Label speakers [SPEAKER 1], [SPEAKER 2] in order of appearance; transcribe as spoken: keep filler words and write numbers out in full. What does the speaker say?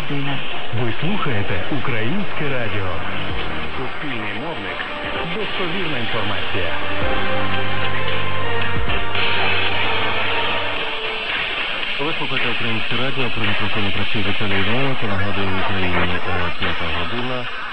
[SPEAKER 1] година.
[SPEAKER 2] Ви слухаєте Українське радіо. Суспільний мовник. Достовірна інформація.
[SPEAKER 3] Ви слухаєте Українське радіо, при мікрофоні працює Віталій Іванов, нагадую, в Україні п'ята година.